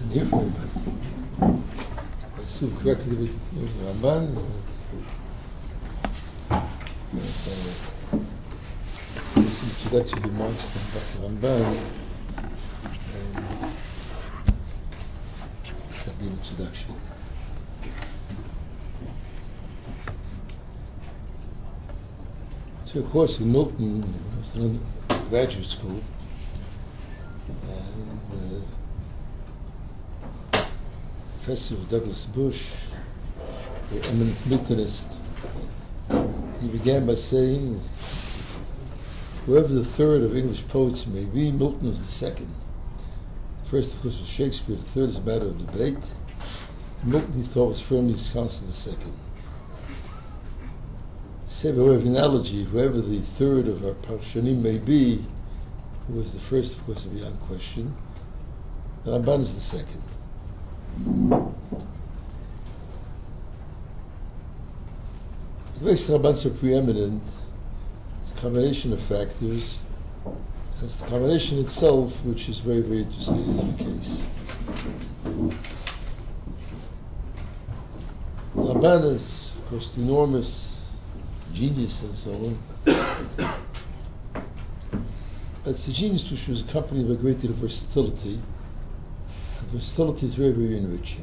here for everybody. I assume correctly with the Ramban. This introductory remarks about the Ramban. That'd be an introduction. So, of course, in Milton, I was in graduate school, and Professor Douglas Bush, the eminent Miltonist, he began by saying, whoever the third of English poets may be, Milton is the second. First, of course, was Shakespeare. The third is a matter of debate. Milton, he thought, was firmly ensconced in the second. Say, by way of analogy, whoever the third of our Parshanim may be, who was the first, of course, beyond question, the Ramban is the second. What makes the Ramban so preeminent is a combination of factors. It's the combination itself which is very, very interesting in the case. The Ramban is, of course, the enormous genius and so on. It's a genius which was accompanied by a great deal of versatility. And versatility is very, very enriching.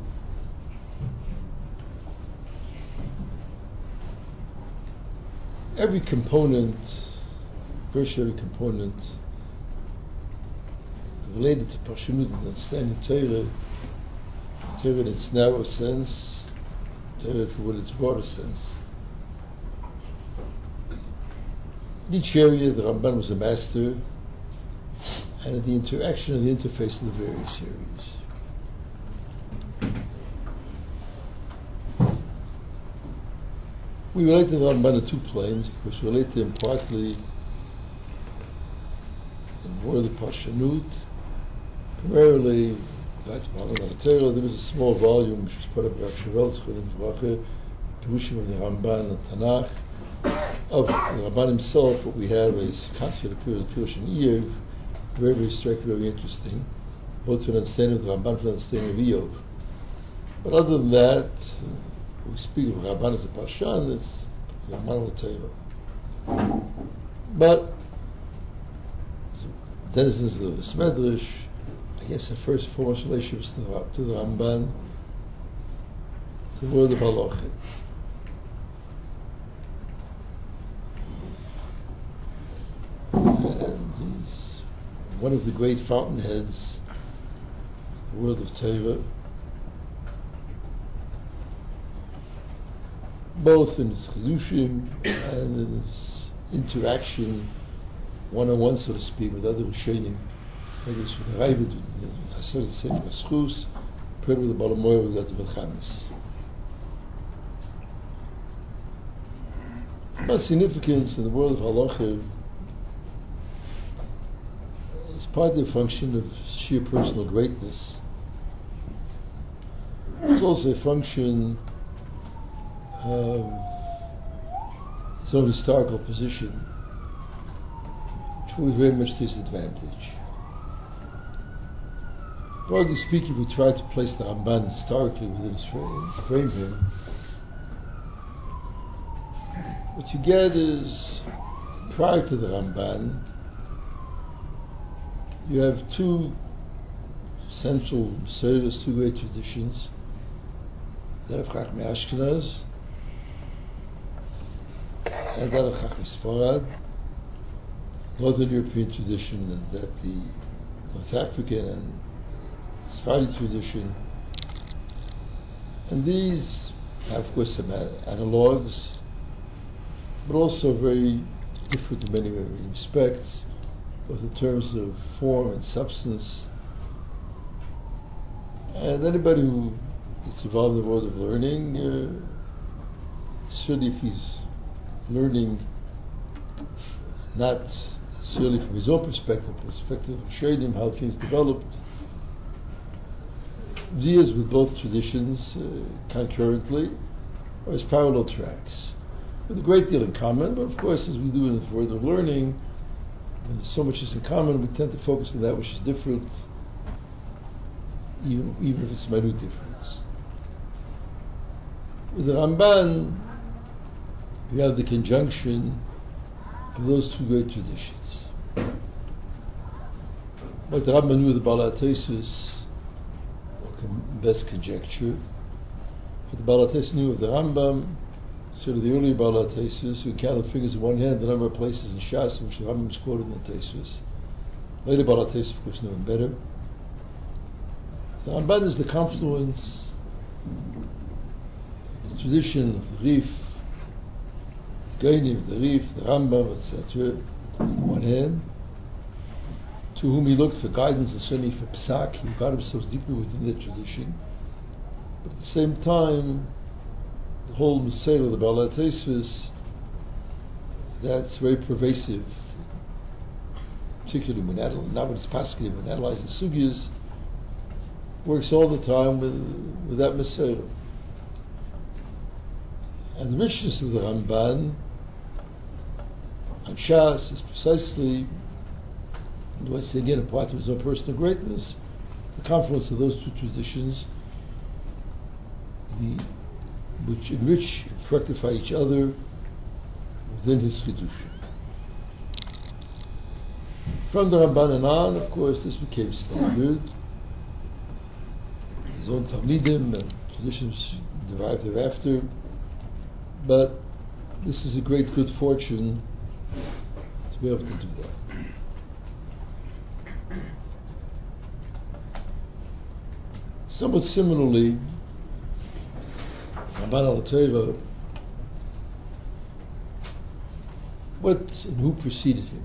Every component, virtually every component, related to Parshanut and understanding Torah in its narrow sense, Torah for its broader sense. In each area, the Ramban was a master, and in the interaction and the interface of the various areas. We relate to the Ramban on two planes. Of course, we relate to him partly in the world of Parshanut. Primarily, there was a small volume which was part of Rav Shevel Zchalim Vracha, Perushim of the Ramban and Tanakh. Of the Ramban himself, what we have is concept of Pirush and Iyov, very, very striking, very interesting, both for understanding of the Ramban, for understanding of Iyov. But other than that, we speak of Ramban as a Parshan, it's Ramban L'Torah. But denizens of the Medrash, I guess the first foremost relationships to the Ramban, to the world of Halacha. And he's one of the great fountainheads of the world of Torah, both in his chidushim and in his interaction, one-on-one, so to speak, with other Rishonim, whether it's with the Ravid, with the Hasidic Sefer Schus, prayer with the Balamoyer, with the Vilchamis. But significance in the world of Halacha is partly a function of sheer personal greatness. It's also a function of his own historical position, which was very much to his advantage. Broadly speaking, if we try to place the Ramban historically within his frame here, what you get is, prior to the Ramban, you have two central service, two great traditions, that of Chachmei Ashkenaz and that of Chachmei Sfarad, Northern European tradition, and that the North African and Sephardi tradition. And these have, of course, some analogues, but also very different in many respects, both in terms of form and substance. And anybody who gets involved in the world of learning, certainly if he's learning not necessarily from his own perspective, of showing him how things developed, deals with both traditions concurrently or as parallel tracks, with a great deal in common. But of course, as we do in the world of learning, when there's so much is in common, we tend to focus on that which is different. even if it's a minute difference. With the Ramban, we have the conjunction of those two great traditions. What the Ramban knew, the Baal HaTosfos, best conjecture. What the Baal HaTosfos knew of the Rambam, sort of the early Baal HaTosfos, who counted fingers in one hand the number of places in Shas in which the Rambam is quoted in the Tosfos. Later Baal HaTosfos, of course, knew him better. The Ramban is the confluence, the tradition of the Rif, Geiniv, the Rif, the Rambam, etc., on one hand, to whom he looked for guidance and certainly for Psak. He got himself deeply within the tradition. But at the same time, the whole Messiah of the Baal HaTosfos, that's very pervasive, particularly when analyzing sugyas, works all the time with that Messiah. And the richness of the Ramban and Shas is precisely, do I say again, apart from his own personal greatness, the confluence of those two traditions, which enrich and fructify each other within his Chidushim. From the Ramban and on, of course, this became standard. His own Talmidim and traditions derived thereafter. But this is a great good fortune to be able to do that. Somewhat similarly, Ramban al-Torah, what and who preceded him?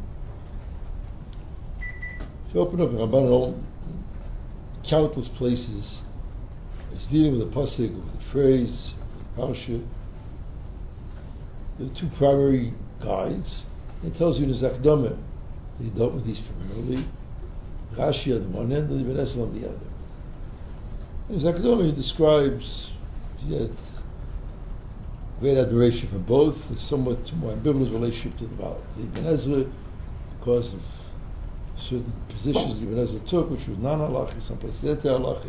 If you open up Ramban al countless places, it's dealing with a pasuk, with a phrase, with a parsha. There are two primary guides. It tells you in his Akdamah, he dealt with these primarily. Rashi on the one end and Ibn Ezra on the other. In his Akdamah, he describes yet great admiration for both, a somewhat more ambivalent relationship to the Ibn Ezra because of certain positions Ibn Ezra took, which was non-halachi, some places halachi.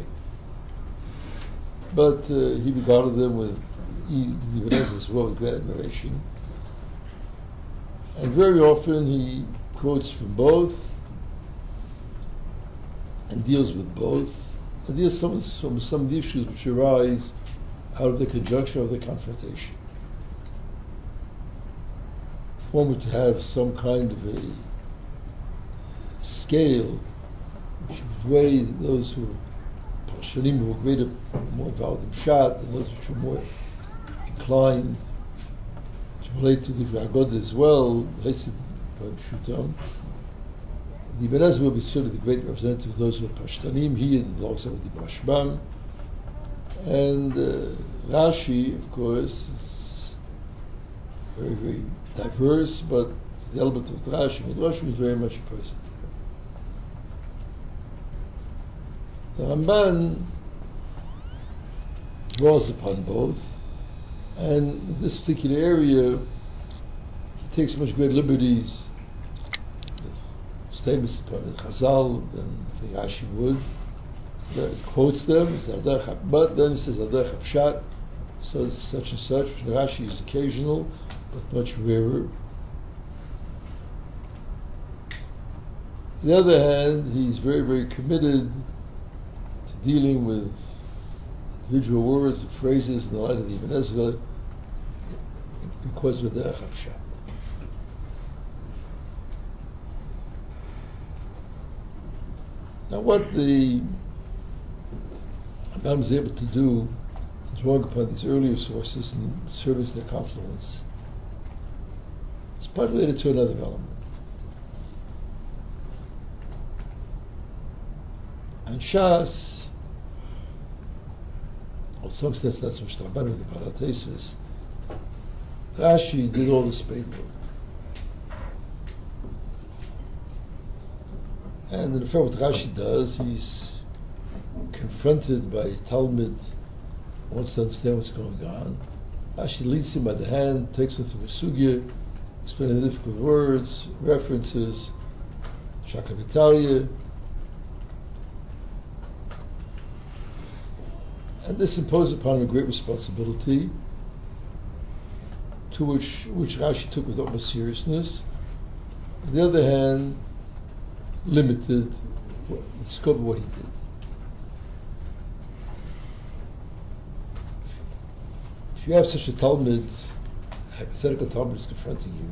But he regarded them with Ibn Ezra as well with great admiration. And very often he quotes from both and deals with both, and deals from some of the issues which arise out of the conjunction of the confrontation. If one were to have some kind of a scale which would weigh those who are Parshanim, who are greater, more involved in Pshat, and those which are more inclined to relate to the Agoda as well, related by Pshutam, the Ibn Ezra will be certainly the great representative of those who are Pashtanim, he and alongside the Rashbam. And Rashi, of course, is very, very diverse, but the element of Rashi, Rashi was very much a person. The Ramban draws upon both, and in this particular area, he takes much great liberties with statements upon the Chazal than the Rashi would. He quotes them, but then he says Adech Pshat, so such and such. Rashi is occasional, but much rarer. On the other hand, he's very, very committed to dealing with individual words and phrases in the light of the Ibn Ezra, because of the Pshat. Now, what the Ramban was able to do, drawing upon these earlier sources and service their confluence, is part related to another element. And Shas, or some sense that's what Ramban with the Baal HaTosfos, Rashi did all the spade work. And in fact, what Rashi does, he's confronted by Talmud, wants to understand what's going on. Rashi leads him by the hand, takes him through a sugya, explaining the difficult words, references, Shaka Vitalia. And this imposed upon him a great responsibility, to which Rashi took with utmost seriousness. On the other hand, limited the scope of what he did. If you have such a Talmud, hypothetical Talmud is confronting you,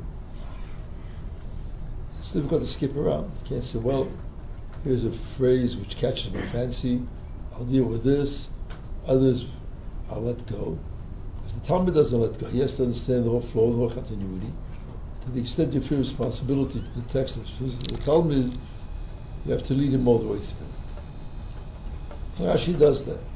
it's difficult to skip around. You can't say, well, here's a phrase which catches my fancy, I'll deal with this, others I'll let go. Because the Talmud doesn't let go. He has to understand the whole flow, the whole continuity. To the extent you feel responsibility to the text of the Talmud, you have to lead him all the way through. Rashi does that.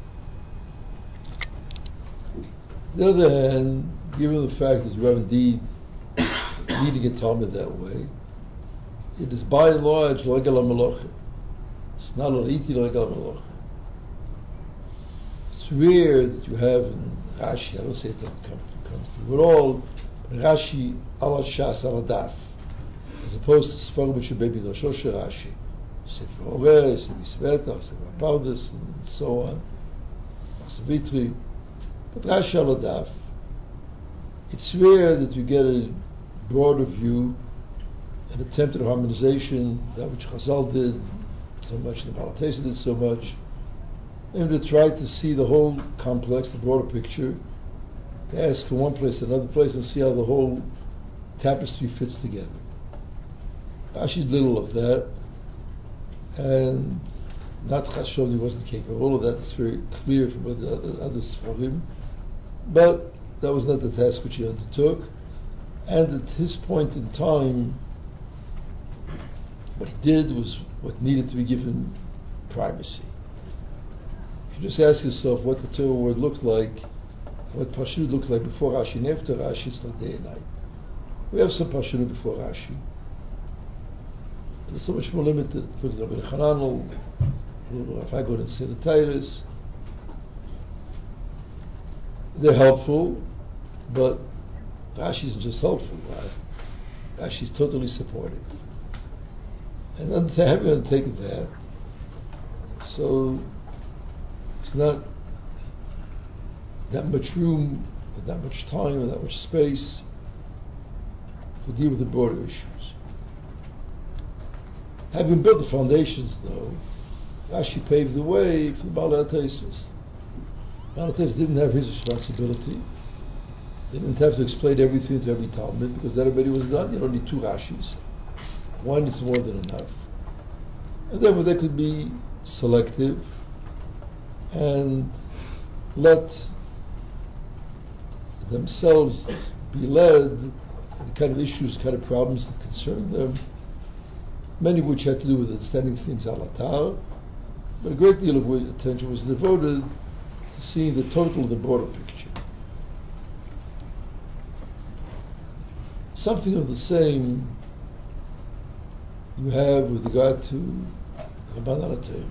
On the other hand, given the fact that you have indeed leading a Talmud that way, it is by and large L'Egel HaMelocha. It's not L'Iti L'Egel HaMelocha. It's rare that you have in Rashi, I don't say it doesn't come through at all, but Rashi ala Shas ala Daf, as opposed to Sfarim which are maybe Rosh Rashi, Sefer Horeh, Sefer Sveta, Sefer Pardes, and so on, Savitri. But Rashi ala Daf, it's rare that you get a broader view, an attempt at harmonization, that which Chazal did so much, the Balatesa did so much, and to try to see the whole complex, the broader picture, to ask from one place to another place and see how the whole tapestry fits together. Rashi's little of that, and not Chashoni wasn't capable of all of that. It's very clear from the other Sfarim, but that was not the task which he undertook. And at his point in time, what he did was what needed to be given primacy. If you just ask yourself what the Torah word looked like, what Pashut looked like before Rashi and after Rashi, it's like day and night. We have some Pashut before Rashi, but it's so much more limited. For example, in Chananel, if I go to say the Tyrus, they're helpful, but Rashi isn't just helpful, right? Rashi's totally supportive. And having undertaken that, so it's not that much room, or that much time, or that much space to deal with the broader issues. Having built the foundations, though, Rashi paved the way for the Baal HaTosfos. Baal HaTosfos didn't have his responsibility. They didn't have to explain everything to every Talmud, because that already was done. You don't need two Rashis. One is more than enough. And therefore they could be selective and let themselves be led in the kind of issues, kind of problems that concern them, many of which had to do with understanding things alatar, but a great deal of attention was devoted to seeing the total of the broader picture. Something of the same you have with regard to Rabban HaTorah.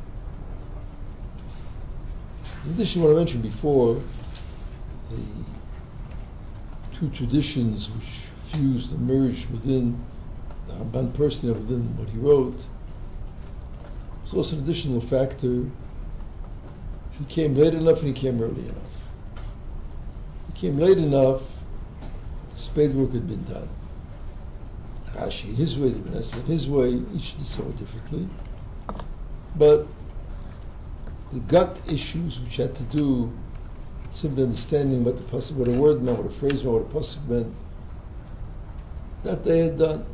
In addition to what I mentioned before, the two traditions which fused and merged within the Ramban personally, within what he wrote, was also an additional factor. He came late enough and he came early enough. He came late enough, the spade work had been done. Rashi in his way, the Benessi in his way, each did somewhat differently. But the gut issues which had to do with simply understanding what a word meant, what a phrase meant, what a pasuk meant, that they had done.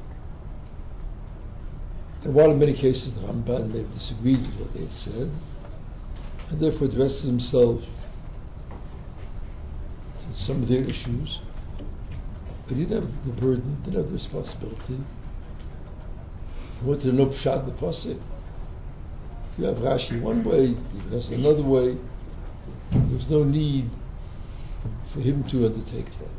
And while in many cases the Ramban may have disagreed with what they had said, and therefore addressed himself to some of their issues, but he didn't have the burden, didn't have the responsibility. He wanted to know Pshat the pasuk. If you have Rashi one way, even us another way, there's no need for him to undertake that.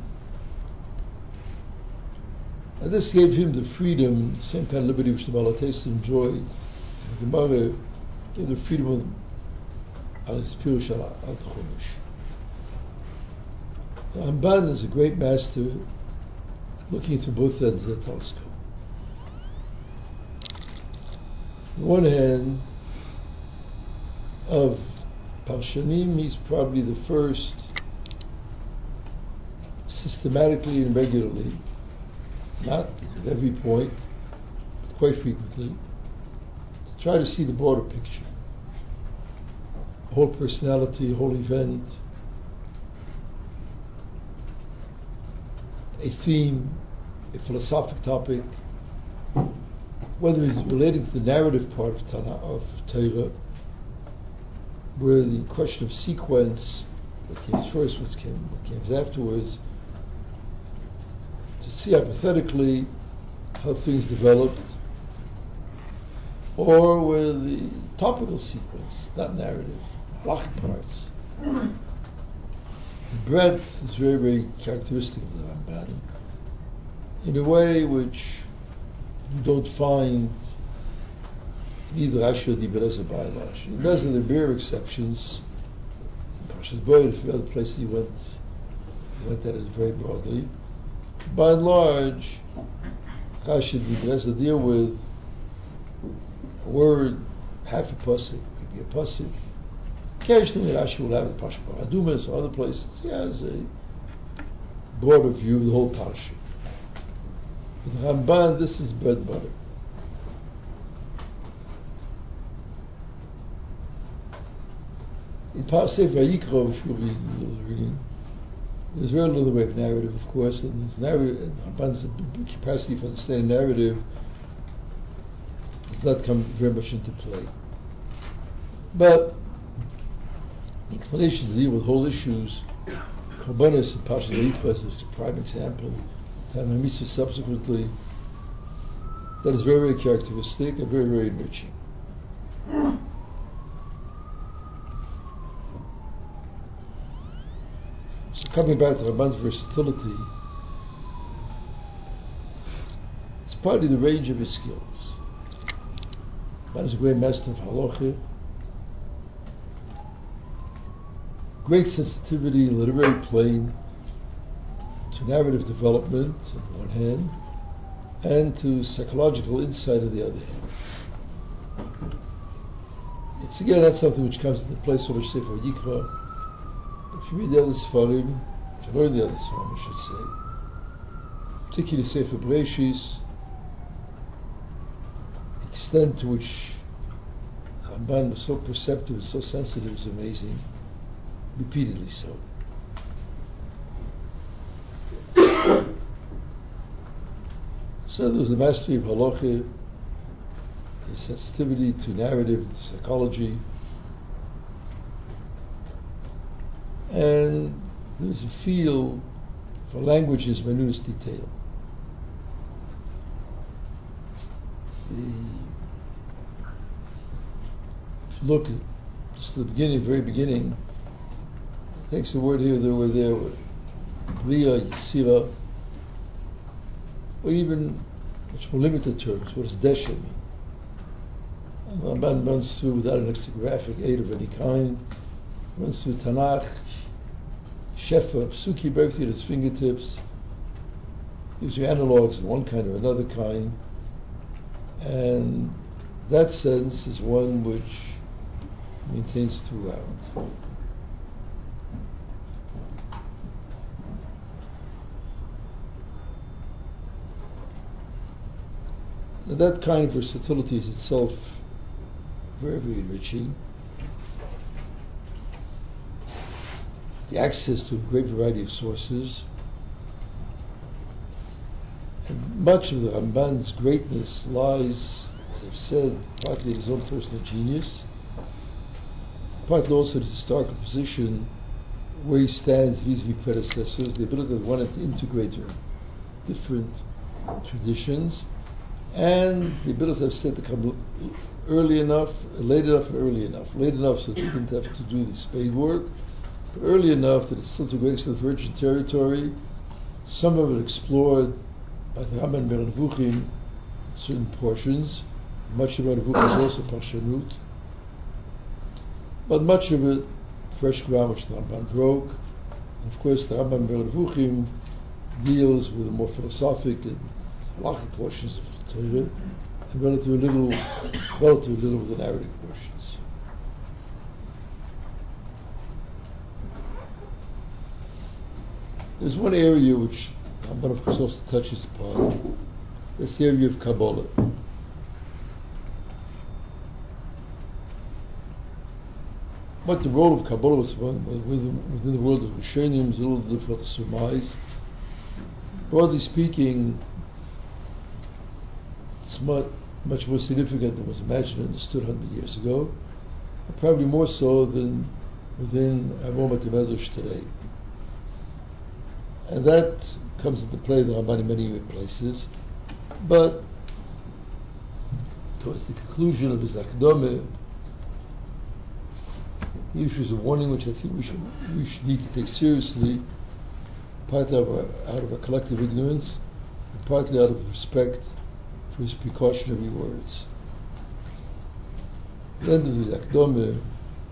And this gave him the freedom, the same kind of liberty which the Baal HaTosfos enjoyed. The Gemara gave the freedom of his Pirush al Chumash. The Ramban is a great master looking into both ends of the telescope. On the one hand, of Parshanim, he's probably the first systematically and regularly, not at every point, but quite frequently, to try to see the broader picture. A whole personality, a whole event, a theme, a philosophic topic, whether it's relating to the narrative part of Torah, where the question of sequence, what came first, what came afterwards, to see hypothetically how things developed, or with the topical sequence, not narrative, halachic parts. The breadth is very, very characteristic of the Ramban, in a way which you don't find neither Rashi or Dibur Ezra by and large. In Ezra, there are bare exceptions. In Parshas Bo, a few other places he went at it very broadly. By and large, Rashi and Dibur Ezra deal with a word, half a pasuk, could be a pasuk. Occasionally, Rashi will have a Parsha Paradumas or other places. He has a broader view of the whole Parsha. In Ramban, this is bread and butter. In Sefer Vayikra, which we'll be reading, there's very little way of narrative, of course, and this narrative, Ramban's capacity for understanding narrative does not come very much into play. But the inclination to deal with whole issues, Korbanos and Parshas Vayikra is a prime example, Time HaMitzvah subsequently, that is very, very characteristic and very, very enriching. So coming back to Ramban's versatility, it's partly the range of his skills. Ramban is a great master of halacha, great sensitivity in the literary plane to narrative development on the one hand, and to psychological insight on the other hand. It's again not something which comes into place over Sefer Yikra. If you read the other Sfarim, if you learn the other Sfarim, I should say, particularly Sefer Bereshis, the extent to which Ramban was so perceptive and so sensitive is amazing, repeatedly so. So there was the mastery of halacha, the sensitivity to narrative, to psychology, and there was a feel for language's minutest detail. If you look at just the beginning, very beginning, it takes a word here, there, Bria, Yitzira, or even much more limited terms, what does Desha mean? And Ramban runs through, without an lexicographic aid of any kind, runs through Tanakh, Shefa, Psuki, everything at his fingertips, gives you analogues of one kind or another kind, and that sense is one which maintains throughout. Now that kind of versatility is itself very, very enriching. The access to a great variety of sources. And much of the Ramban's greatness lies, as I've said, partly in his own personal genius, partly also in his historical position, where he stands vis-a-vis predecessors, the ability of one to integrate different traditions, and the ability, as I've said, to come early enough, late enough, and early enough. Late enough so that he didn't have to do the spade work, but early enough that it's still to a great extent virgin territory, some of it explored by the Rambam Moreh Nevuchim in certain portions. Much of Moreh Nevuchim is also Parshanut, but much of it fresh ground which the Ramban broke. And of course, the Rambam Moreh Nevuchim deals with the more philosophic and halachic portions of the Torah, and relatively little with the narrative portions. There's one area which Ramban, of course, also touches upon. That's the area of Kabbalah. What the role of Kabbalah was within the world of Rishonim is a little difficult to surmise. Broadly speaking, it's much more significant than was imagined and understood 100 years ago, and probably more so than within Aromat Medrash today. And that comes into play in the Ramban in many places, but towards the conclusion of his Akdameh, he issues a warning which I think we should need to take seriously, partly out of our collective ignorance, and partly out of respect for his precautionary words. At the end of the Akdameh,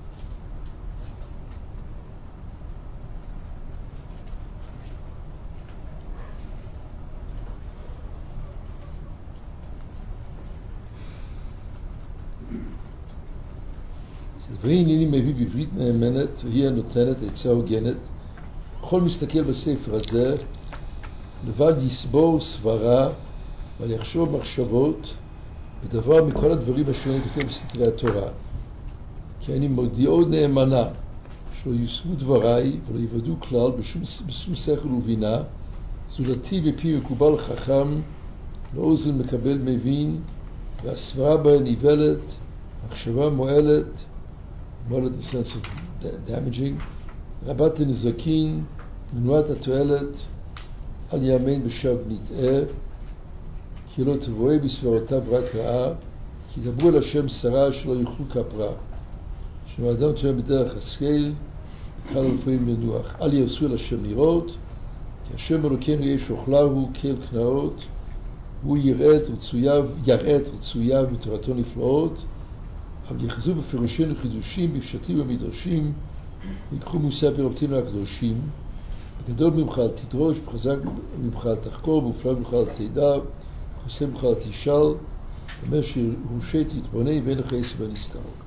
והנני מביא בעברית נאמנת והיא הנותנת עצה הוגנת בכל מסתכל בספר הזה לבד יסבור סברה ויחשוב מחשבות בדבר מכל הדברים אשר אני כותב בסתרי התורה כי אני מודיעו נאמנה שלא יושמו דבריי ולא יוודאו כלל בשום שכל ובינה זולתי בפי מקובל חכם לאוזן מקבל מבין והסברה בה נבלת מחשבה מועלת more in the sense of damaging. Rabat Nizakin, Minuat HaToelet, Al Yamein B'Shav Nit'eh, Ki Lo Tevoe B'Sverotav Rak Ra'a, Ki Dabru El Hashem Sara Shelo Yuchlu Kapra, Shem Adam Toeh B'Derech Haskel, Kal L'Foim Lenuach, Al Yasu El Hashem Nirot, Ki Hashem Elokeinu Yesh Ochlahu Kel Knaot, Hu Yiret V'Tzuyav V'Torato Niflaot, אבל יחזו בפירושינו חידושים בפשטים ובמדרשים ויקחו מושא ברבותינו הקדושים בגדול ממך אל תדרוש בחזק ממך אל תחקור במופלא ממך אל תדע חוסה ממך אל תשאל אומר שהורשי תתבונן ואין לך עשר בנסתרות.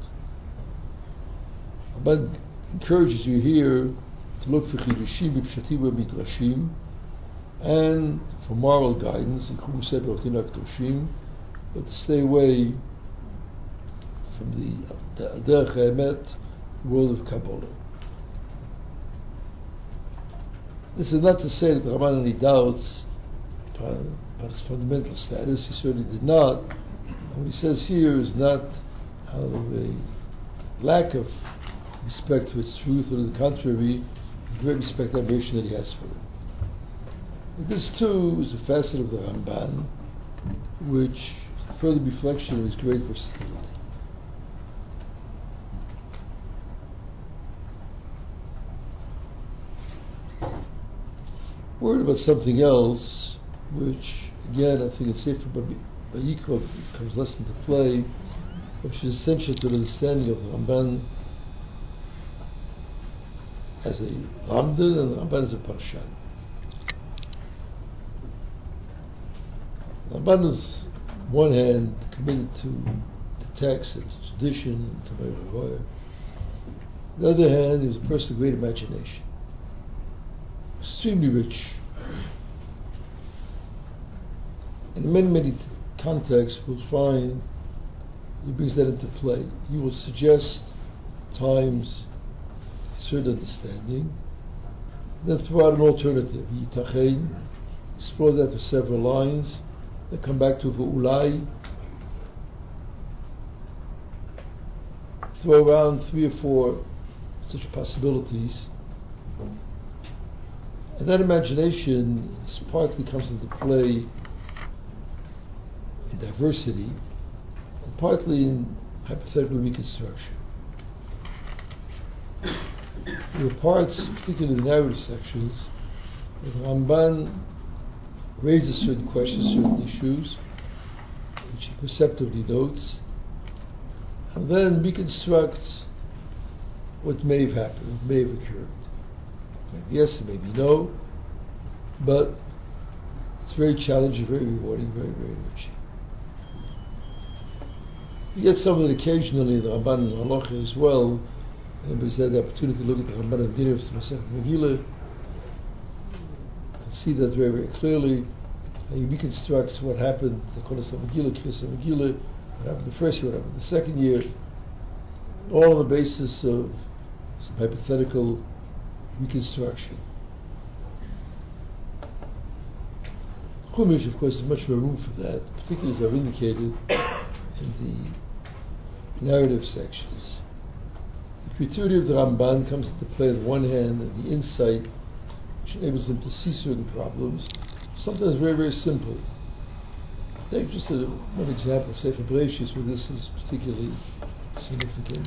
Ramban encourages you here to look for חידושים בפשטים ובמדרשים and for moral guidance ויקחו מושא ברבותינו הקדושים but to stay away from the Derech HaEmet world of Kabbalah. This is not to say that the Ramban any doubts about his fundamental status. He certainly did not. And what he says here is not out of a lack of respect for its truth, but on the contrary, a great respect and admiration that he has for it. But this too is a facet of the Ramban which is further reflection of his great versatility. Word about something else, which again I think in Sefer Vayikra comes less into play, which is essential to the understanding of the Ramban as a Ramdan and the Ramban as a Parshan. The Ramban is, on one hand, committed to the text and to tradition, to Meir. On the other hand, he was a person of great imagination. Extremely rich. In many contexts, we'll find he brings that into play. He will suggest times certain understanding, then throw out an alternative. Yitachein, explore that for several lines, then come back to V'ulai, throw around 3 or 4 such possibilities. And that imagination partly comes into play in diversity, and partly in hypothetical reconstruction. There are parts, particularly in the narrative sections, where the Ramban raises certain questions, certain issues, which he perceptively notes, and then reconstructs what may have happened, what may have occurred. Maybe yes, maybe no, but it's very challenging, very rewarding, very, very enriching. You get some of it occasionally, the Ramban and Halacha as well. Anybody's had the opportunity to look at the Ramban and Dinner of Masechet Megillah, see that very, very clearly. He reconstructs what happened, the Kodesh Megillah, Kiris Megillah, what happened the first year, what happened the second year, all on the basis of some hypothetical reconstruction. Chumash, of course, is much more room for that, particularly as I've indicated in the narrative sections. The creativity of the Ramban comes into play on one hand, and the insight which enables him to see certain problems, sometimes very, very simple. Take just one example, Sefer Bereshis, where this is particularly significant.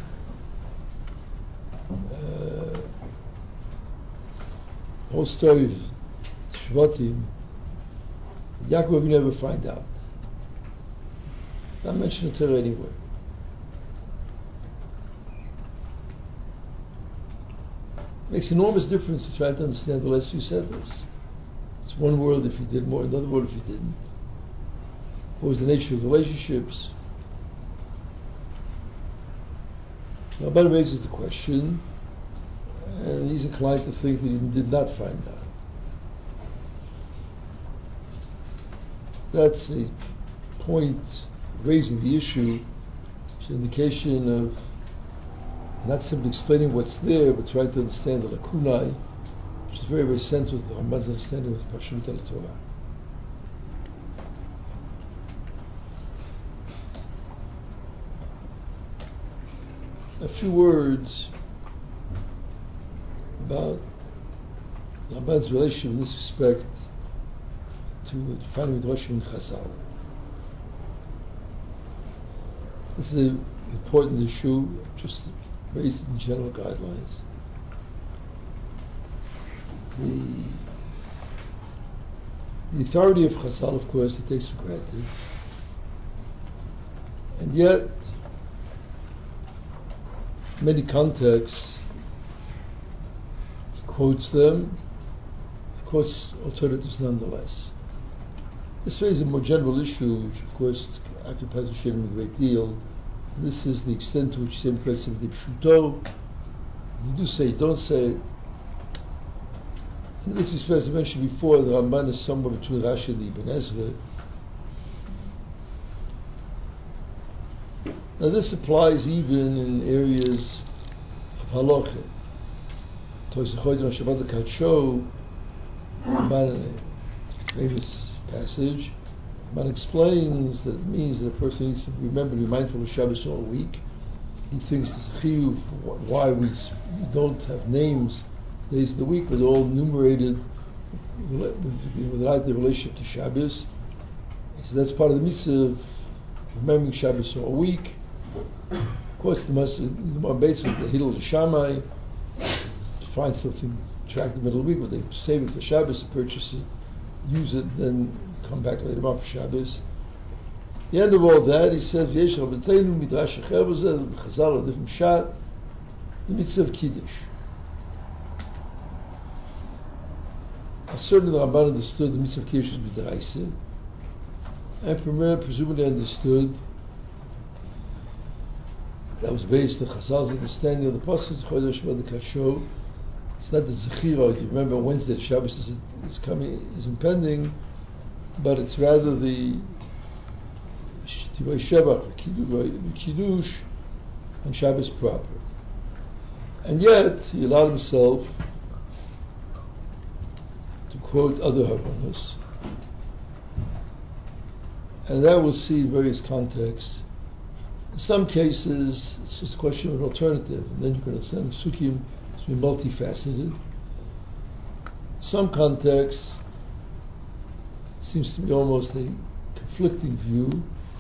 The whole story of Shvatim, Yaakov you never find out. Not mentioned in Torah anywhere. Makes enormous difference to try to understand the last few sentences. It's one world if you did more, another world if you didn't. What was the nature of the relationships? Now, Rabban raises the question, and he's inclined to think that he did not find out. That's a point raising the issue. It's an indication of not simply explaining what's there, but trying to understand the lacunae, which is very, very central to the Ramban's understanding of Parshat al-Torah. A few words about the Ramban's relationship in this respect to defining Midrashim and Chazal. This is an important issue, just raised in general guidelines. The authority of Chazal, of course, it takes for granted, and yet, in many contexts, he quotes them, he quotes alternatives nonetheless. This raises a more general issue, which of course occupies the Shem a great deal. This is the extent to which same person did Pshuto. You do say it, don't say it. In this respect, as I mentioned before, the Ramban is somewhere between Rashi and the Ibn Ezra. Now this applies even in areas of halakha. Ramban, in a famous passage, Ramban explains that it means that a person needs to remember to be mindful of Shabbos all week. He thinks it's a chiyuv why we don't have names days of the week, but they're all enumerated without the relationship to Shabbos. So that's part of the mitzvah of remembering Shabbos all week. Of course, the one base with the Hillel Shammai, to find something attractive in the middle of the week, but they save it for Shabbos, purchase it, use it, then come back later on for Shabbos. At the end of all that, he says, Yesh Rabbeinu Midrash Acher B'zeh, the Chazal, a different shot, the mitzvah of Kiddush. Certainly the Ramban understood the mitzvah of Kiddush as B'd'raisa, and presumably understood that was based on Chazal's understanding of the Pasuk Chodesh Shemad Kasho. It's not the Zechira, you remember Wednesday Shabbos is impending, but it's rather the Tivay Shebach, the Kiddush, and Shabbos proper. And yet, he allowed himself to quote other Havanos, and that we'll see in various contexts. In some cases, it's just a question of an alternative, and then you can understand Sukkim to be multifaceted. Some contexts seems to be almost a conflicting view.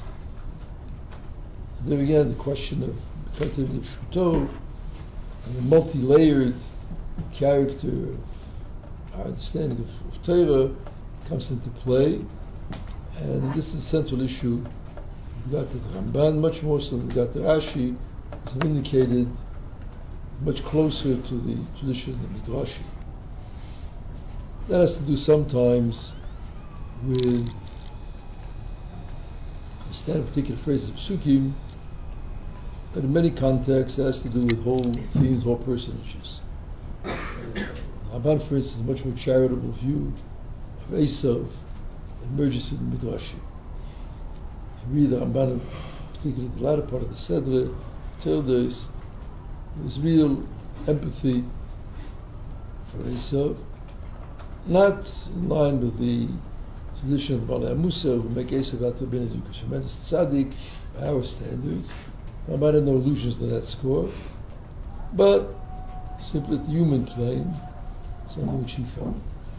And there again, the question of the Shuto and the multi-layered character of our understanding of Torah comes into play, and this is the central issue. We got the Ramban much more so than we got the Rashi, as I've indicated, much closer to the tradition of the Midrashim. That has to do sometimes with understanding particular phrases of Psukim, but in many contexts it has to do with whole themes, whole personages. Ramban, for instance, is a much more charitable view Esav emerges in the Midrashim. If you read the Ramban, particularly the latter part of the Sedre, Tildes, there's real empathy for Esav, not in line with the tradition of the Balei Musa, who make Esav out to be a tremendous tzaddik by our standards. Ramban had no illusions to that score, but simply at the human plane, something which he felt.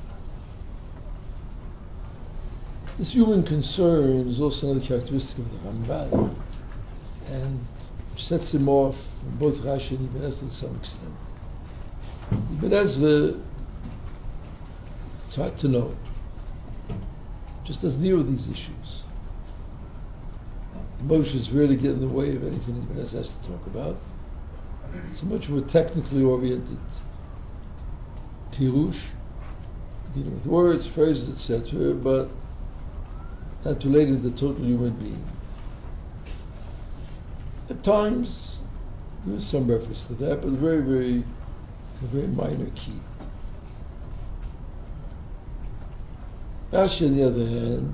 This human concern is also another characteristic of the Ramban, and sets him off from both Rashi and Ibn Ezra to some extent. Ibn Ezra, it's hard to know, just doesn't deal with these issues. Emotions really get in the way of anything Ibn Ezra has to talk about. It's a much more technically oriented pirush, dealing with words, phrases, etc., but not related to the total human being. At times, there is some reference to that, but a very minor key. Rashi, on the other hand,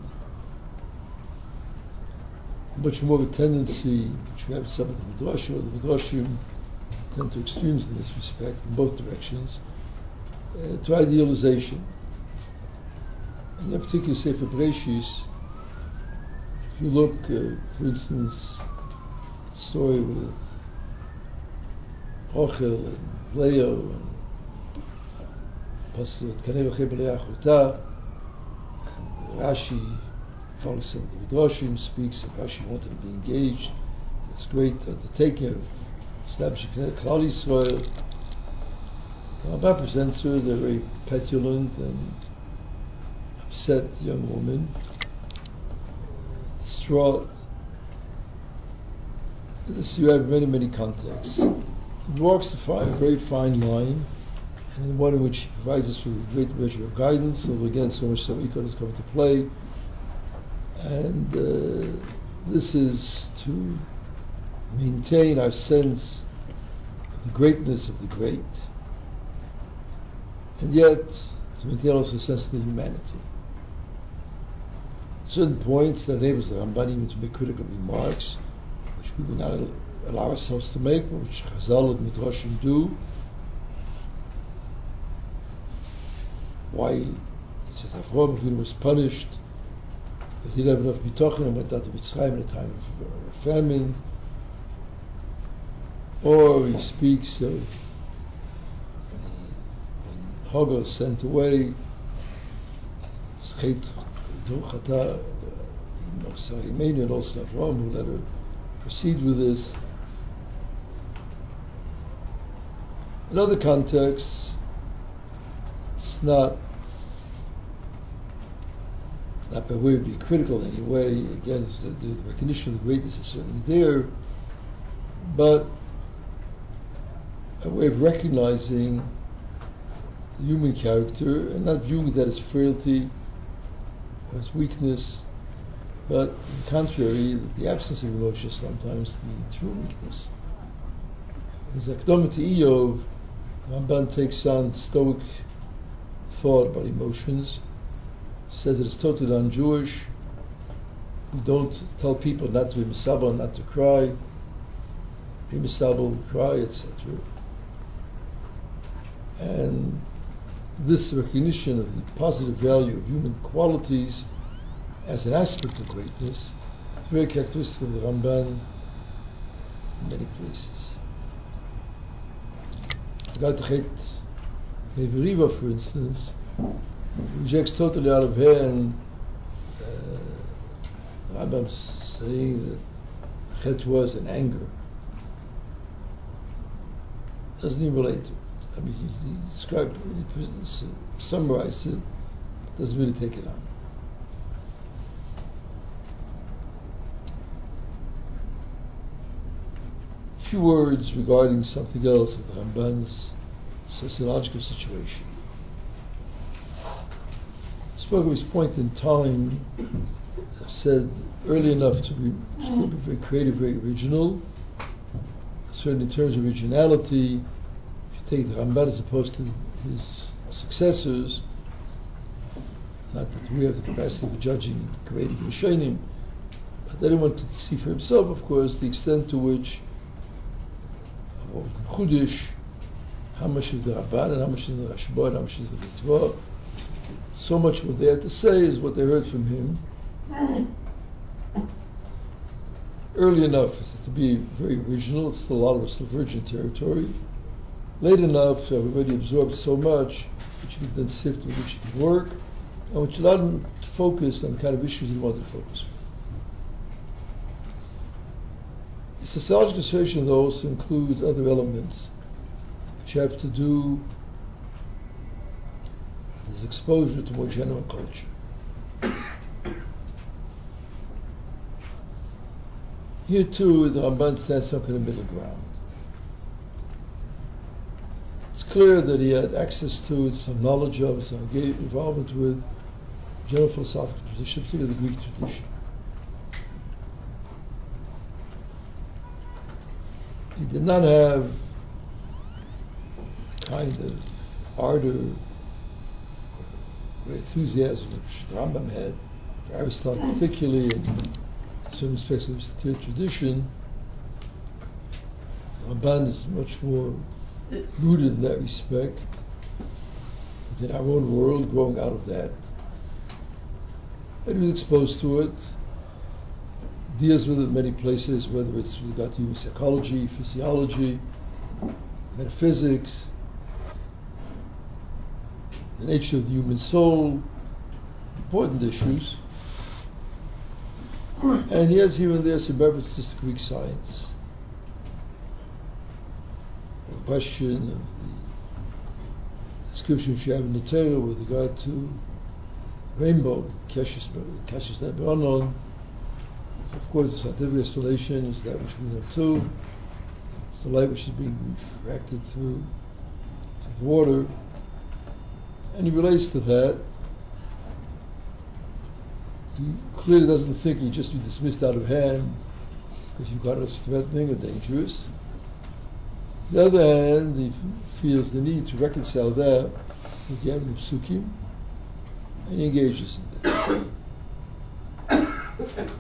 much more of a tendency, which we have some of the Midrashim, or the Midrashim tend to extremes in this respect, in both directions, to idealization. And in particular, Sefer Bereshis, if you look, for instance, the story with Rachel and Leo, and Pasuk Kanei v'chei b'lei achuta, and Rashi follows some of the Midrashim, speaks of how she wanted to be engaged. It's great undertaking of establishing Klal Yisrael. Rabbi presents her as a very petulant and upset young woman, distraught. This you have many contexts. It walks a very fine line, and one in which he provides us with a great measure of guidance. So again, so much so Ikon has come into play, and this is to maintain our sense of the greatness of the great, and yet to maintain also a sense of the humanity. At certain points that enables the Ramban even to make critical remarks, which we would not allow ourselves to make, but which Chazal and Midrashim do. Why, it says, Avraham Avinu was punished, but he didn't have enough bitachon and went out to Mitzrayim in a time of famine. Or he speaks of when Hagar was sent away, and also Avraham, who let her proceed with this. In other contexts, it's not by way of being critical in any way. Again, the recognition of the greatness is certainly there, but a way of recognizing the human character and not viewing that as frailty, as weakness, but on the contrary, the absence of emotion sometimes the true weakness. As Akdama to Iyov, Ramban takes on Stoic thought about emotions, says that it's totally un-Jewish. We don't tell people not to be misabel, not to cry, be misabel, cry, etc. And this recognition of the positive value of human qualities as an aspect of greatness is very characteristic of the Ramban in many places. Gatachet Neveriva, for instance, rejects totally out of hand Rambam saying that Chet was an anger. Doesn't even relate to it. I mean, he described it, summarized it, doesn't really take it on. A few words regarding something else of the Ramban's sociological situation. I spoke of his point in time, I've said early enough to be still be very creative, very original. Certainly in terms of originality, if you take the Ramban as opposed to his successors, Not that we have the capacity of judging, creating Rishonim, but anyone to see for himself, of course, the extent to which Chudish, how much is the Rabban and how much is the Rashba and how much is the Ritva. So much what they had to say is what they heard from him early enough to be very original. It's still a lot of still virgin territory. Late enough to have already absorbed so much which he could then sift with, which he could work, and which allowed him to focus on the kind of issues he wanted to focus on. The sociological situation, though, also includes other elements which have to do with his exposure to more general culture. Here too, the Ramban stands some kind of middle ground. It's clear that he had access to, some knowledge of, some involvement with general philosophical tradition, particularly the Greek tradition. He did not have kind of ardor or enthusiasm which the Rambam had, for Aristotle particularly, and certain aspects of the tradition. The Ramban is much more rooted in that respect, within our own world, growing out of that. And he was exposed to it, deals with it in many places, whether it's with regard to human psychology, physiology, metaphysics, the nature of the human soul, important issues. And he has here and there some references to Greek science. The question of the description which you have in the Torah with regard to rainbow, Keshes Neberonon. So of course the scientific explanation is that which we know too. It's the light which is being refracted through the water. And he relates to that. He clearly doesn't think he just be dismissed out of hand because you got us threatening or dangerous. On the other hand, he feels the need to reconcile that with the Yavim Psukim, and he engages in that.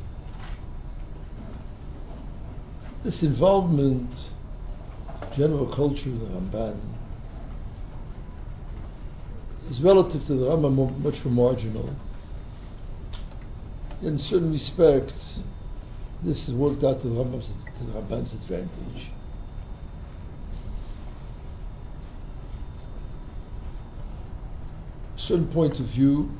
This involvement, general culture of the Ramban, is relative to the Rambam much more marginal. In certain respects, this has worked out to the Ramban's advantage. A certain point of view,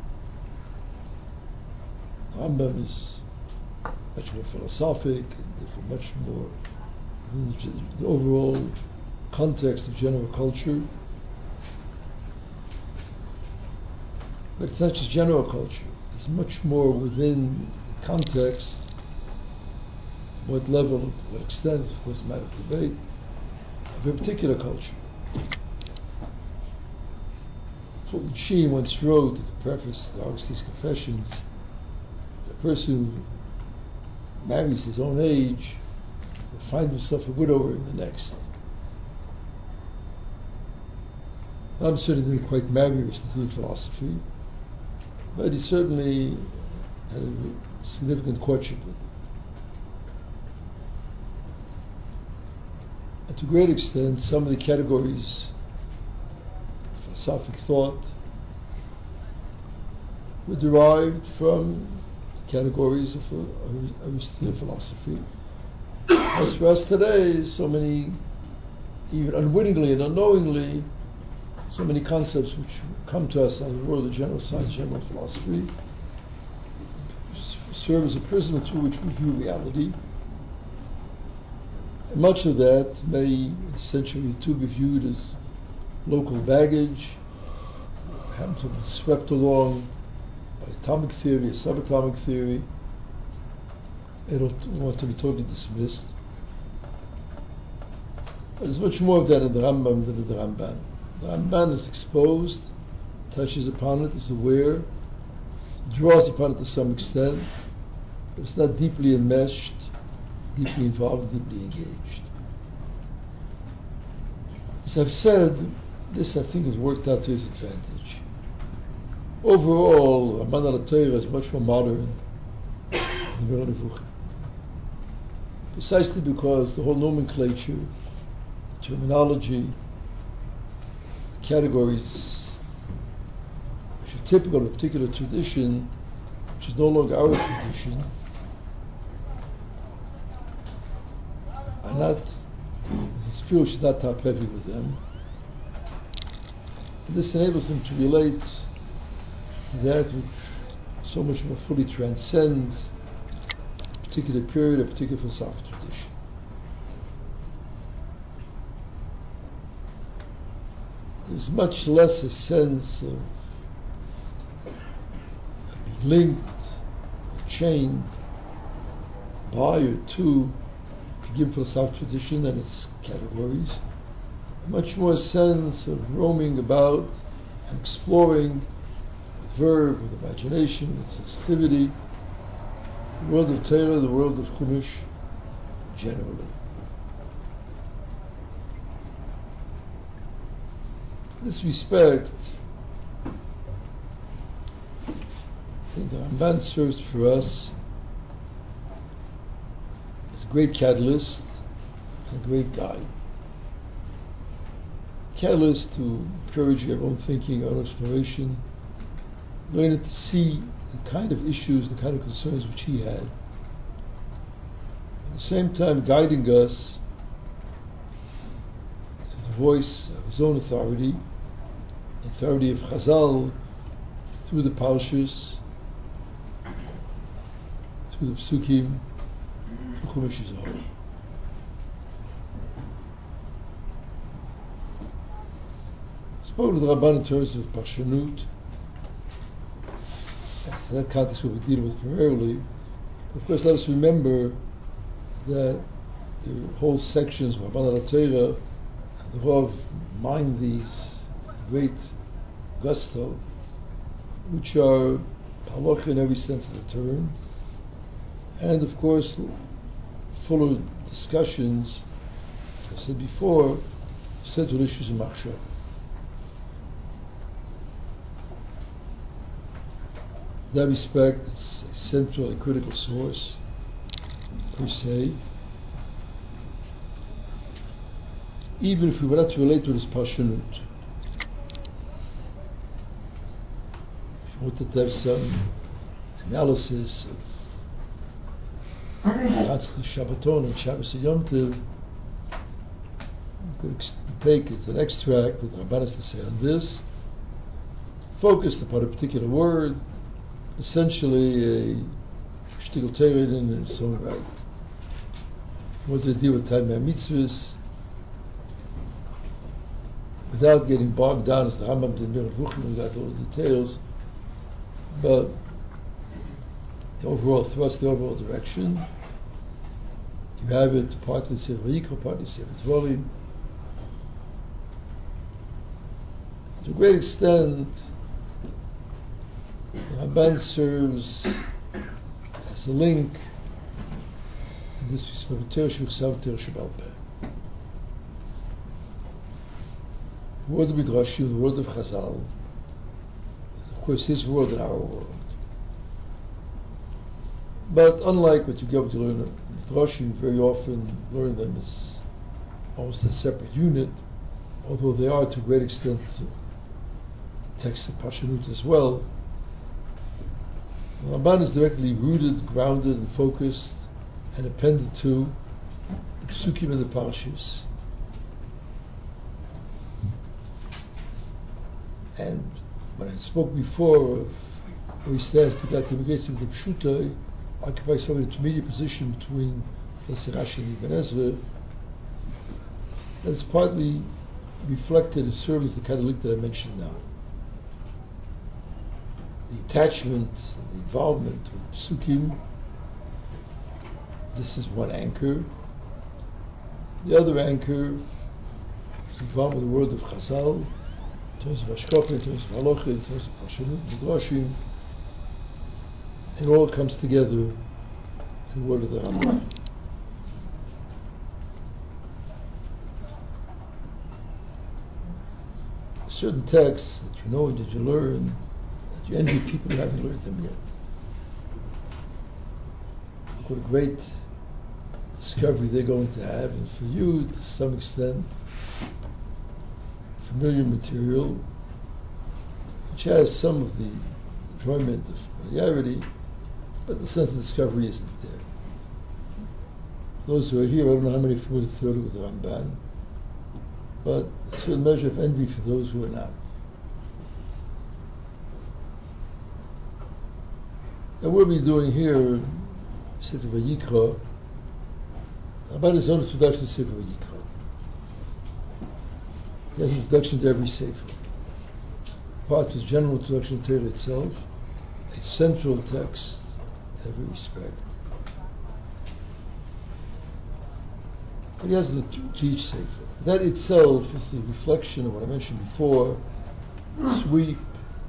Rambam is much more philosophic, and therefore much more within the overall context of general culture. But it's not just general culture. It's much more within the context, what level, to what extent, of course, a matter of debate, of a particular culture. Fulton Sheen once wrote in the preface to Augustine's Confessions, the person who marries his own age will find himself a widower in the next. I'm certainly didn't quite marry Aristotelian philosophy, but he certainly had a significant courtship with it. And to a great extent, some of the categories of philosophic thought were derived from categories of Aristotelian philosophy. As for us today, so many, even unwittingly and unknowingly, so many concepts which come to us out of the world of general science, general philosophy, serve as a prism through which we view reality. And much of that may essentially too be viewed as local baggage, happen to be swept along by atomic theory, subatomic theory. They don't want to be totally dismissed. But there's much more of that in the Rambam than in the Ramban. The Ramban is exposed, touches upon it, is aware, draws upon it to some extent, but it's not deeply enmeshed, deeply involved, deeply engaged. As I've said, this I think has worked out to his advantage. overall, Ramban al Torah is much more modern than Moreh Nevuchim. Precisely because the whole nomenclature, terminology, categories, which are typical of a particular tradition, which is no longer our tradition, are not, the spirit is not top heavy with them. And this enables them to relate to that which so much more fully transcends a particular period, a particular philosophical tradition. There's much less a sense of being linked, chained by or to a given philosophical tradition and its categories. Much more sense of roaming about and exploring with verve, with imagination, with sensitivity, the world of Torah, the world of Chumash generally. In this respect, I think the Ramban serves for us as a great catalyst and a great guide. Catalyst to encourage your own thinking, our own exploration, learning to see the kind of issues, the kind of concerns which he had. At the same time, guiding us to the voice of his own authority, the authority of Chazal, through the Parshas, through the Psukim, through Chumash as a whole. Spoke to the Ramban in terms of Parshanut. That's that context what we deal with primarily. Of course, let us remember that the whole sections of Ramban al Torah, the Rav mind these great gusto, which are halacha in every sense of the term, and of course, full of discussions, as I said before, central issues in Machshava. In that respect, it's a central and critical source, per se. Even if we were not to relate to this Parshanut, if we wanted to have some analysis of Shabbaton and Shabbos and Yom Tov, we could take it, an extract that the Ramban has to say on this, focused upon a particular word, essentially a shtickle Torah in its own right. What to deal with time and mitzvahs without getting bogged down as the Rambam did in Moreh Nevuchim, we got all the details, but the overall thrust, the overall direction. You have it partly Sefer Vayikra, partly Sefer Dvarim. To a great extent, the Ramban serves as a link in this respect to Torah Shebechsav, Torah Sheba'al Peh. The word of Midrashim, the word of Chazal, is of course his word and our world. But unlike what you get to learn in Midrashim, very often learn them as almost a separate unit, although they are to a great extent texts of Parshanut as well. The Ramban is directly rooted, grounded, and focused, and appended to the Psukim and the Parshas. And when I spoke before of where he stands to that immigration with the Pshutai, occupies some intermediate position between Rashi and Ibn Ezra, that's partly reflected and serves the kind of link that I mentioned now. The attachment, the involvement with Psukim, this is one anchor. The other anchor is involved with the word of Chazal, in terms of Hashkafa, in terms of Halacha, in terms of Parshanut, Midrashim. It all comes together in the word of the Ramban. Certain texts that you know and that you learn, You envy people who haven't learned them yet. Look what a great discovery they're going to have, and for you, to some extent, familiar material, which has some of the enjoyment of familiarity, but the sense of discovery isn't there. Those who are here, I don't know how many are familiar with the Ramban, but a certain measure of envy for those who are not. And we'll be doing here Sefer Vayikra, about his own introduction to Sefer Vayikra. He has an introduction to every Sefer. Part of his general introduction to Torah itself, a central text in every respect. But he has to each Sefer. That itself is the reflection of what I mentioned before, sweep,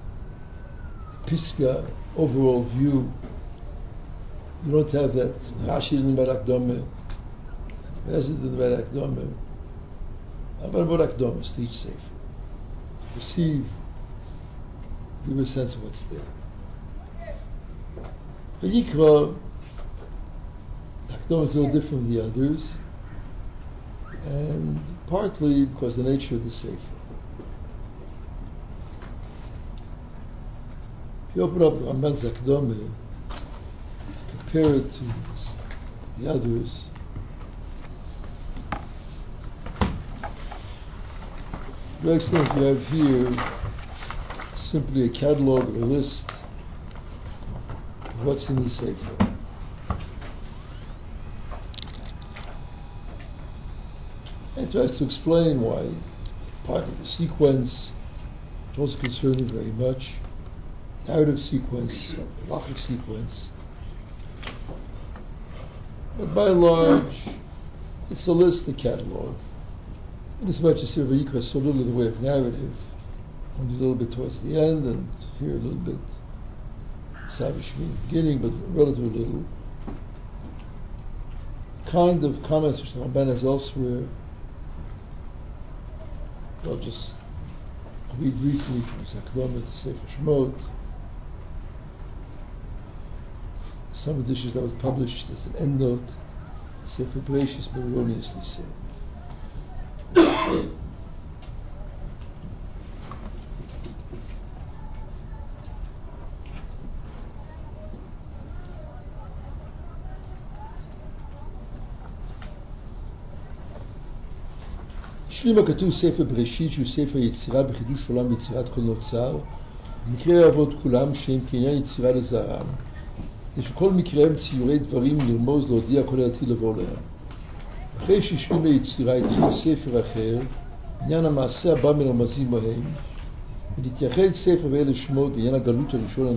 Piska, overall view. You don't have that Rashi in Barak Dome, Bezid in Barak Dome. How about Barak Dome, to each Sefer? Receive, give a sense of what's there. Vayikra, Barak Dome is a little different from the others, and partly because of the nature of the Sefer. If you open up Ramban's Akdome, compare it to the others, to the extent you have here simply a catalog or a list of what's in the Sefer. And tries to explain why part of the sequence doesn't concern me very much, narrative sequence, halachic sequence. But by and large, it's a list, a catalog. In as much as Sefer Vayikra is so little in the way of narrative, only a little bit towards the end, and here a little bit Savage in the beginning, but relatively little. Kind of comments which the Ramban has elsewhere, I'll just read briefly from Zakdom to Sefer Shemot. Some editions that was published as an endnote, Sefer Bereshis erroneously so. השלים הכתוב ספר בראשית שהוא ספר יצירה בחידוש עולם יצירת כל נוצר, מקרי האבות כולם שהם כעניין יצירה לזרעם, ושכל מקריהם ציורי דברים לרמוז להודיע כל העתיד לבוא להם. אחרי שהשלים היצירה התחיל ספר אחר, עניין המעשה הבא מרמזים בהם, ולהתייחד ספר ואלה שמות בעניין הגלות הראשון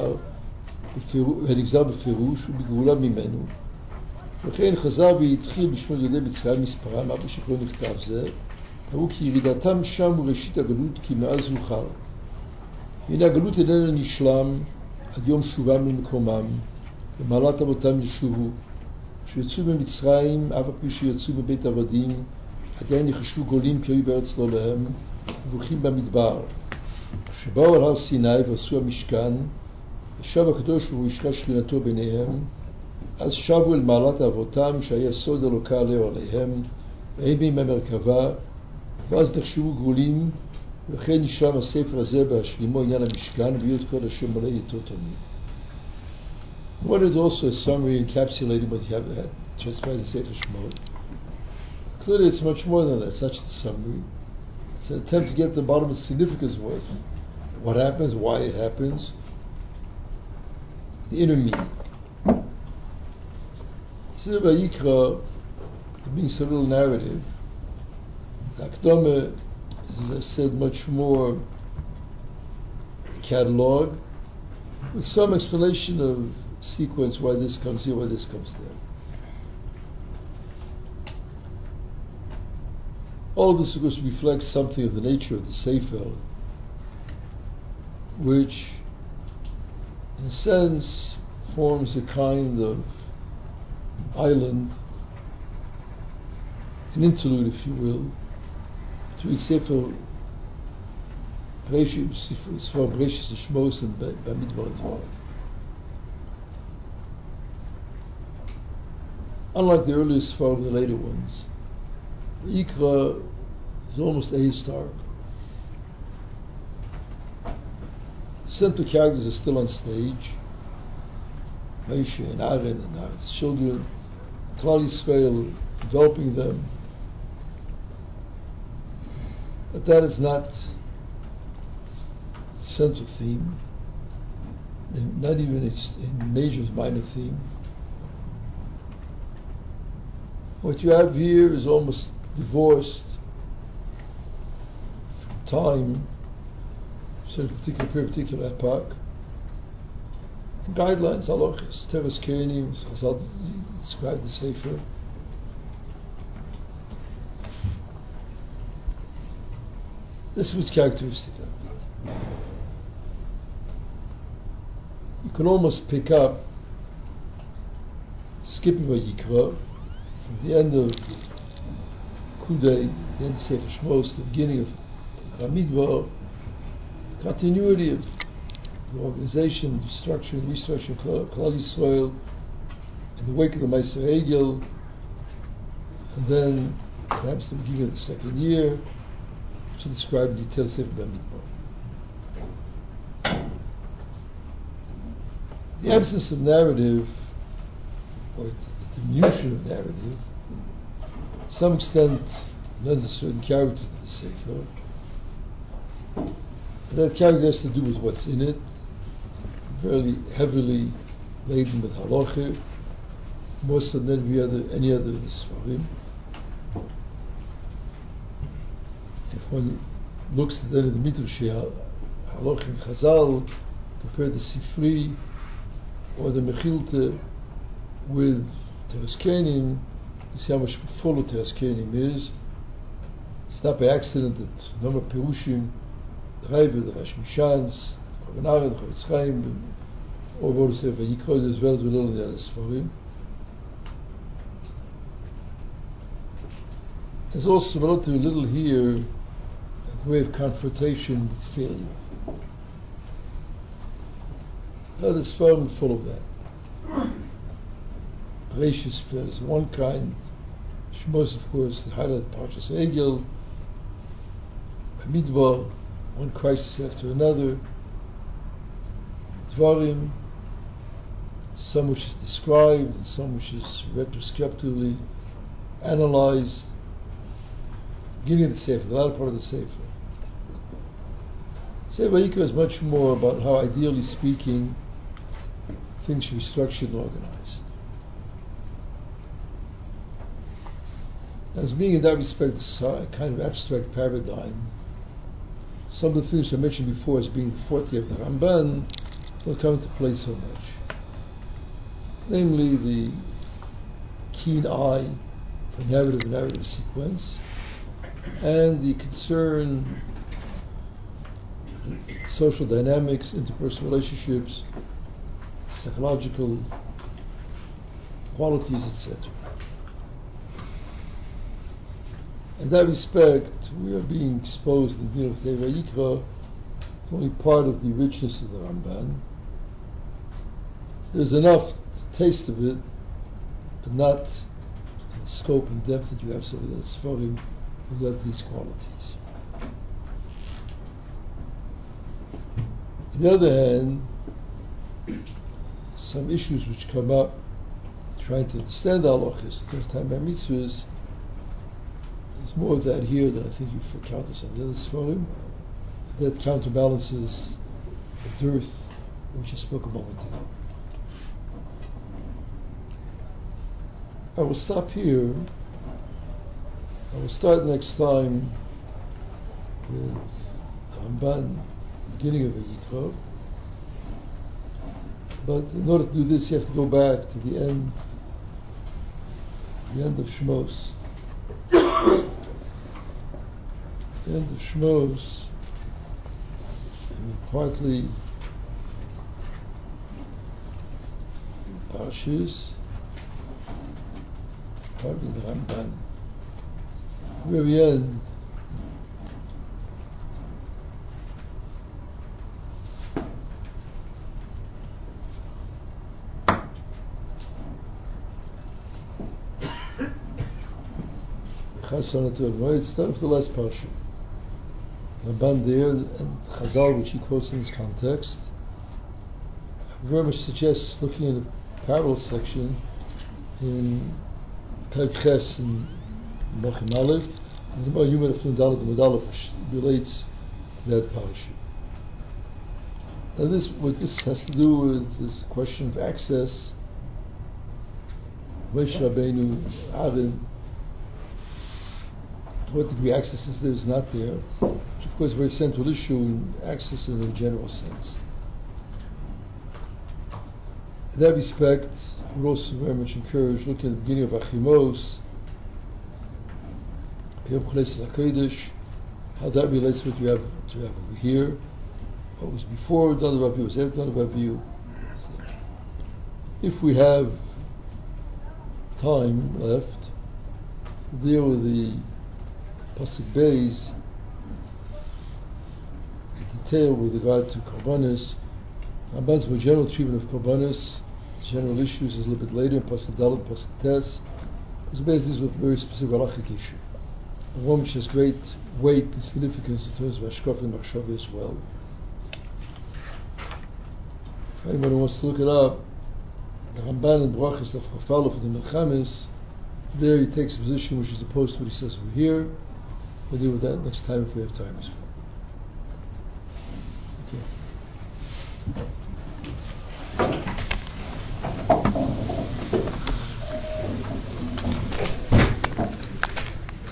הנגזר בפירוש ובגאולה ממנו. וכן חזר והתחיל בשמות יהודי מצרים מספרם, אבא שכלו נכתב זה, ראו כי ירידתם שם הוא ראשית הגלות כי מאז הוחל. והנה הגלות איננה נשלם עד יום שובם למקומם, ומעלת אבותם ישובו, שיצאו במצרים, אף על פי שיצאו מבית עבדים, עדיין יחשבו גולים כי היו בארץ לא להם, וברוכים במדבר. שבאו על הר סיני ועשו המשכן, ושב הקדוש והוא ישרה שלינתו ביניהם, אז שבו אל מעלת אבותם שהיה סוד אלוקה עליהו עליהם, ואין בהם המרכבה, ואז נחשבו גאולים, וכן נשלם הספר הזה בהשלימו עניין המשכן, וביות כל השם מלא איתו תמיד. What is also a summary encapsulating what you have transpired in Sefer Shemot. Clearly it's much more than that, it's not just a summary. It's an attempt to get to the bottom of the significance of what happens, why it happens, the inner meaning. Sefer Vayikra, being so little narrative, the Akdama is, as I said, much more catalog, with some explanation of sequence, why this comes here, why this comes there. All of this, of course, reflects something of the nature of the Sefer, which, in a sense, forms a kind of island, an interlude, if you will, between Sefer Breshis Shmos and Bamidbar as well. Unlike the earlier Sfarim, the later ones, Vayikra is almost ahistorical. Central characters are still on stage. Moshe and Aaron and Aaron's children, Klal Yisrael, developing them. But that is not the central theme, not even its major minor theme. What you have here is almost divorced from time, so a particular epoch. Guidelines, halachas, teres kenim, Chazal described the Sefer. This was characteristic of it. You can almost pick up, skipping Vayikra, from the end of Kudei, the end of Sefer Shmos, the beginning of Bamidbar, continuity of the organization, restructuring Klal Yisrael in the wake of the Meiser Egel, and then perhaps the beginning of the second year, to describe in detail Sefer Bamidbar. The absence of narrative, or the diminution of narrative, to some extent lends a certain character to the Sefer. That character has to do with what's in it, very heavily laden with halacha, more so than any other Sfarim. If one looks at the Midrash halacha in Chazal, compared the Sifri or the Mechilte with Teres Kenim, you see how much fuller Teres Kenim is. It's not by accident that number of Perushim, the Rebbe, the Rash Mishans, the Korban Aron, the Chofetz Chaim, all over the Sefer Vayikra, as well as with all the other Sfarim. There's also relatively little here a way of confrontation with failure. The Sfarim are full of that. Bereshis failure is one kind. Shmos, of course, the highlight Parshas Egel. Bamidbar, one crisis after another. Dvarim, some which is described and some which is retrospectively analyzed. Beginning of the Sefer, the latter part of the Sefer. Sefer Vayikra is much more about how, ideally speaking, things should be structured and organized. As being in that respect a kind of abstract paradigm, some of the things I mentioned before as being the forte of the Ramban will come into play so much. Namely, the keen eye for narrative sequence, and the concern, social dynamics, interpersonal relationships, psychological qualities, etc. In that respect, we are being exposed in the Sefer Vayikra to only part of the richness of the Ramban. There's enough taste of it, but not in the scope and depth that you have some of the Sfarim who have these qualities. On the other hand, some issues which come up trying to understand halachos, the first time by mitzvahs, there's more of that here than I think you've encountered some of the other Sfarim. That counterbalances the dearth which I spoke a moment ago. I will stop here. I will start next time with Ramban, beginning of Vayikra. But in order to do this, you have to go back to the end of Shmos. The end of Shmos, partly Parshas, partly the Ramban. The very end, Chasana to Agmar. It's starting with the last parsha. Ramban there and Chazal, which he quotes in this context, very much suggests looking at the parallel section in Perek Ches in Mochim Aleph, and the Yuma of Dalet Medalef, which relates to that parsha. Now what this has to do with this question of access. Moshe Rabbeinu, Aaron, to what degree access is there, is not there, which of course is a very central issue in access in a general sense. In that respect, we're also very much encouraged looking at the beginning of Achimos, Yom Chales HaKodesh, how that relates to what you have over here, what was before done about you, was ever done about you. If we have time left to deal with the Pasuk Beis in detail with regard to Korbanos, Ramban's more general treatment of Korbanos, general issues, is a little bit later in Pasuk Dalet, Pasuk Tes. Pasuk Beis deals with a very specific halachic issue, and one which has great weight and significance in terms of Hashkafa and Machshava as well. If anyone wants to look it up, the Ramban in Brachas of Chafalo for the Melchamis, there he takes a position which is opposed to what he says over here. We'll deal with that next time if we have time as well. Okay.